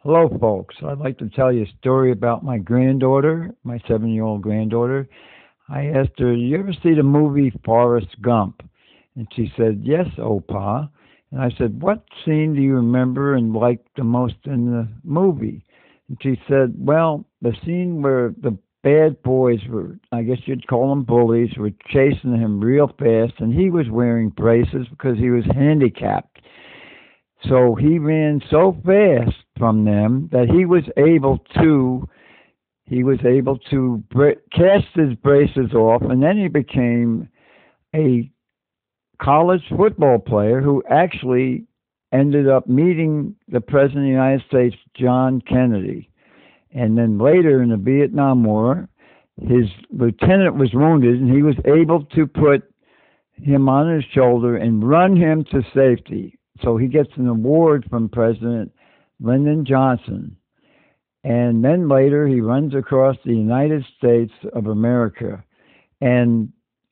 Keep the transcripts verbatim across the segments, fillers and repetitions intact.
Hello, folks. I'd like to tell you a story about my granddaughter, my seven year old granddaughter. I asked her, "You ever see the movie Forrest Gump?" And she said, "Yes, Opa." And I said, "What scene do you remember and like the most in the movie?" And she said, "Well, the scene where the bad boys were, I guess you'd call them bullies, were chasing him real fast, and he was wearing braces because he was handicapped. So he ran so fast from them that he was able to he was able to bra- cast his braces off, and then he became a college football player who actually ended up meeting the President of the United States, John Kennedy. And then later in the Vietnam War, his lieutenant was wounded, and he was able to put him on his shoulder and run him to safety. So he gets an award from President Lyndon Johnson. And then later he runs across the United States of America. And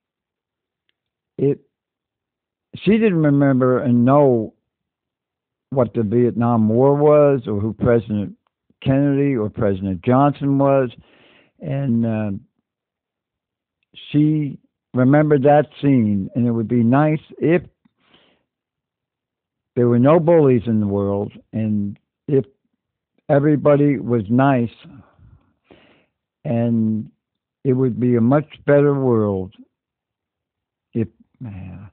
it she didn't remember and know what the Vietnam War was or who President Kennedy or President Johnson was. And uh, she remembered that scene. And it would be nice if there were no bullies in the world and if everybody was nice, and it would be a much better world if